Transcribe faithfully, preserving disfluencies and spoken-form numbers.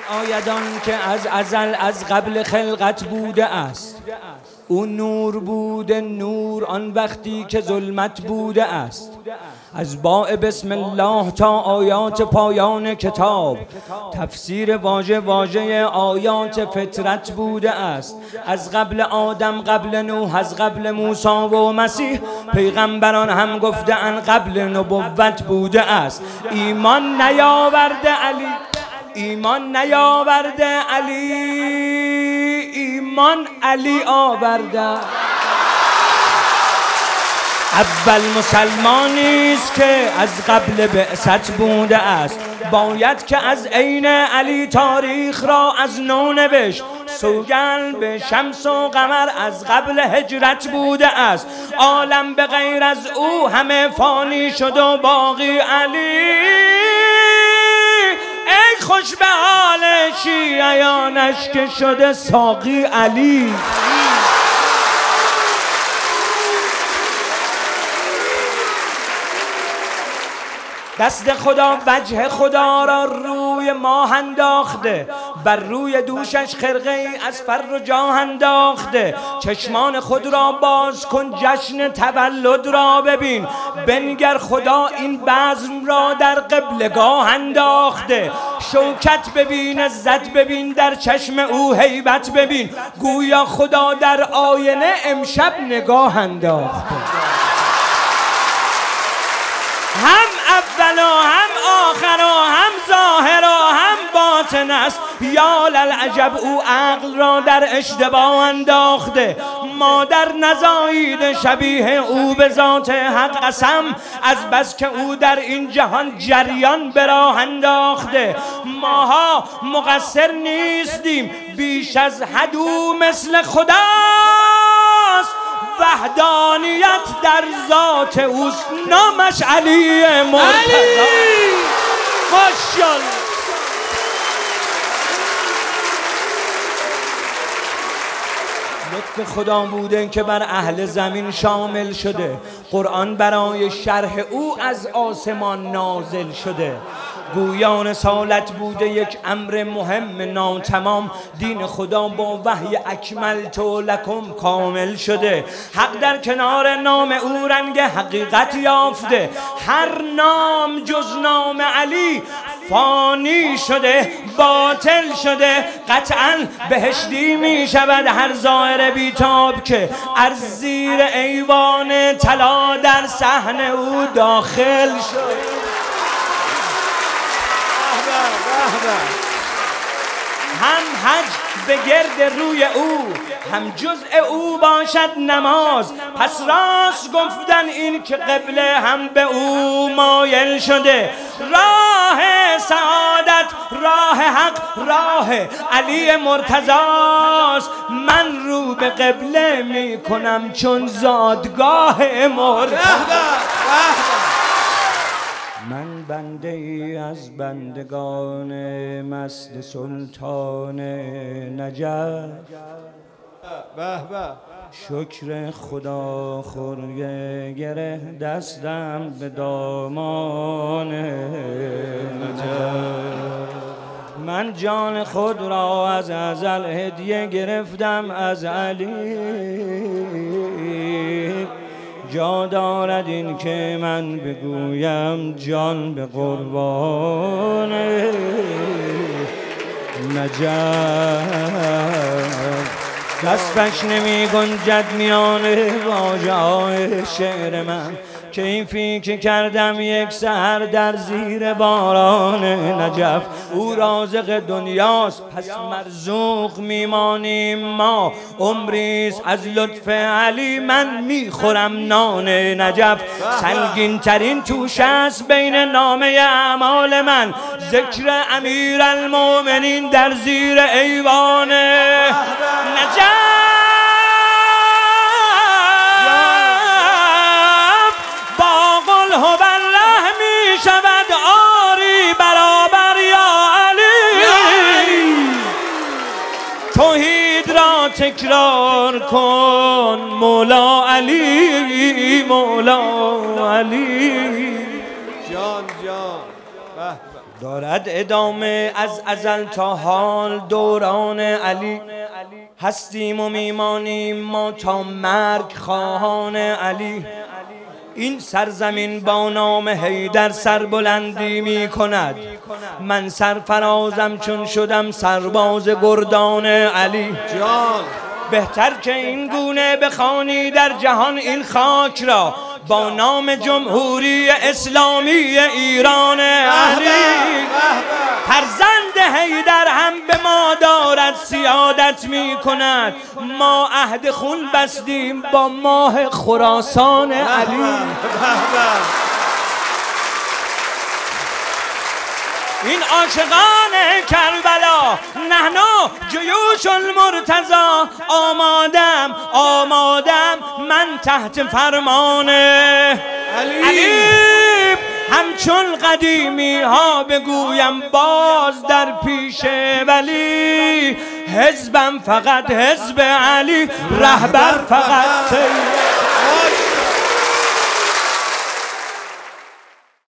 آیدان که از ازل از قبل خلقت بوده است. او نور بوده، نور آن وقتی که ظلمت بوده است. از باء بسم الله تا آیات پایان کتاب تفسیر واژه واژه آیات فطرت بوده است. از قبل آدم، قبل نوح، از قبل موسی و مسیح پیغمبران هم گفته‌اند قبل نبوت بوده است. ایمان نیاورده علی، ایمان نیاورده علی، ایمان علی آورده. اول مسلمانی است که از قبل بعثت بوده است. باید که از عین علی تاریخ را از نو نوشت. سوگند به شمس و قمر از قبل هجرت بوده است. عالم به غیر از او همه فانی شد و باقی علی. ای خوش به حال شیعیانش که شده ساقی علی. دست خدا وجه خدا را روی ماه انداخته، بر روی دوشش خرقه ای از فر و جاه انداخته. چشمان خود را باز کن، جشن تولد را ببین. بنگر خدا این بزم را در قبلگاه انداخته. شوکت ببین، عزت ببین، در چشم او هیبت ببین. گویا خدا در آینه امشب نگاه انداخته. هم اول و هم آخر و هم ظاهر و هم باطن است. یا للعجب او عقل را در اشتباه انداخته. مادر نزایید شبیه او به ذات حق قسم، از بس که او در این جهان جریان به راه انداخته. ماها مقصر نیستیم، بیش از حد او مثل خداست. وحدانیت در ذات اوست، نامش علی مرتضی. ماشاءالله. لطف خدا بوده که بر اهل زمین شامل شده. قرآن برای شرح او از آسمان نازل شده. گویا رسالت بوده یک امر مهم ناتمام. دین خدا با وحی اکملت لکم کامل شده. حق در کنار نام او رنگ حقیقت یافته. هر نام جز نام علی فانی شده، باطل شده. قطعاً بهشتی می شود هر ظاهر بیتاب که از زیر ایوان طلا در صحن او داخل شد. هم حج به گرد روی او، هم جزء او باشد نماز. پس راست گفتن این که قبله هم به او مایل شده. راه سعادت، راه حق، راه علی مرتضاست. من رو به قبله می کنم چون زادگاه مرتضی. من بنده ای از بندگان مست سلطان نجف. به به شکر خدا خورگه گره دستم به دامان نجف. من جان خود را از ازل هدیه گرفتم از علی. جا دارد این که من بگویم جان به قربان نجف. دستش نمی گنجد میان واژه های شعر من. کیفی که کردم یک سحر در زیر باران نجف. او رازق دنیاست پس مرزوق میمانیم ما. عمریست از لطف علی من میخورم نان نجف. سنگین ترین توش است بین نامه اعمال من. ذکر امیرالمومنین در زیر ایوان نجف. توحید را تکرار کن مولا علی، مولا علی. جان جان. دارد ادامه از ازل تا حال دوران علی، هستیم و میمانیم ما تا مرگ خواهان علی. این سرزمین با نام حیدر سربلندی می کند، من سرفرازم چون شدم سرباز گردان علی. جان بهتر که این گونه بخوانی در جهان این خاک را با نام جمهوری اسلامی ایران علی. فرزند حیدر هم به ما دارد سیادت می کند، ما عهد خون بستیم با ماه خراسان علی. این عاشقان کربلا نحنو جیوش المرتضی، آمادم آمادم من تحت فرمان علی, علی. همچون قدیمی ها بگویم باز در پیش ولی، حزبم فقط حزب علی، رهبر فقط